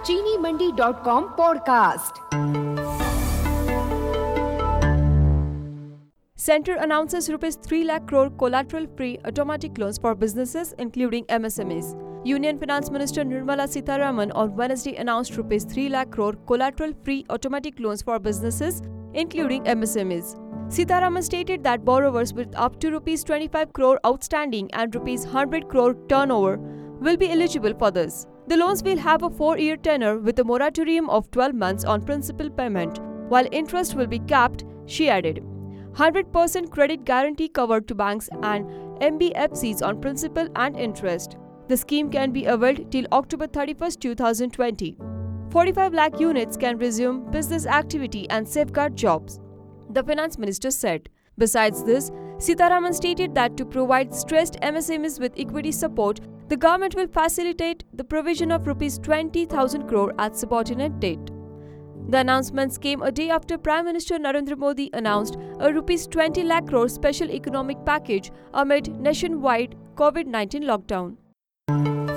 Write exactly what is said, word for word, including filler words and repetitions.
चीनी Mandi dot com podcast. Center announces rupees three lakh crore collateral-free automatic loans for businesses, including M S M Es. Union Finance Minister Nirmala Sitharaman on Wednesday announced rupees three lakh crore collateral-free automatic loans for businesses, including M S M Es. Sitharaman stated that borrowers with up to rupees twenty-five crore outstanding and rupees one hundred crore turnover will be eligible for this. The loans will have a four-year tenor with a moratorium of twelve months on principal payment, while interest will be capped, she added. one hundred percent credit guarantee covered to banks and M B F Cs on principal and interest. The scheme can be availed till October thirty-first, two thousand twenty. forty-five lakh units can resume business activity and safeguard jobs, the finance minister said. Besides this, Sitharaman stated that to provide stressed M S M Es with equity support, the government will facilitate the provision of rupees twenty thousand crore at subordinate debt. The announcements came a day after Prime Minister Narendra Modi announced a rupees twenty lakh crore special economic package amid nationwide COVID nineteen lockdown.